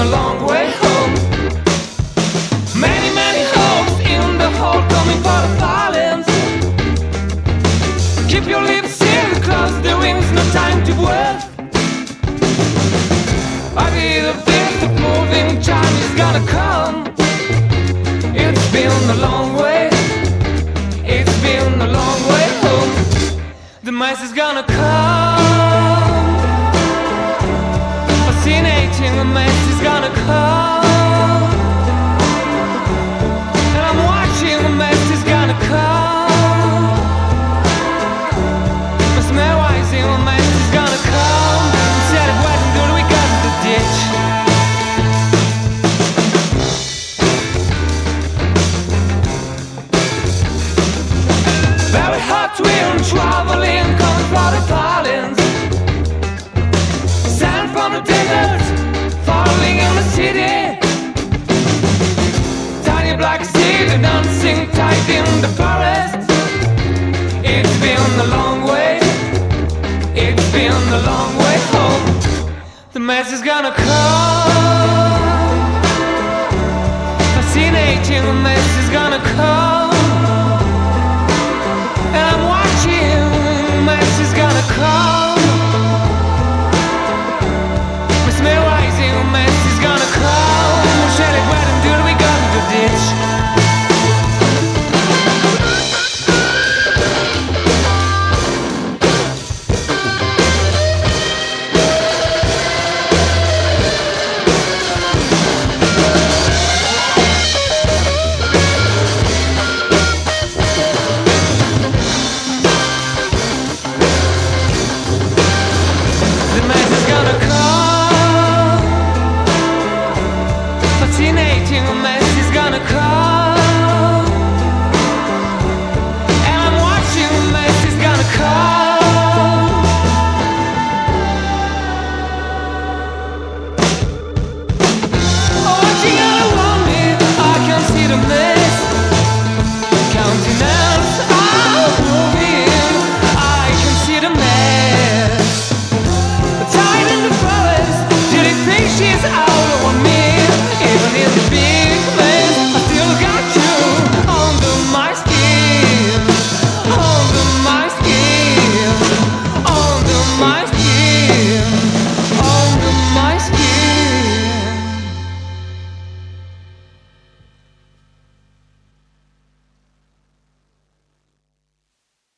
a long way home. Many, many holes in the hole coming for the violence. Keep your lips sealed, close the wings, no time to work. I be the fifth moving time is gonna come.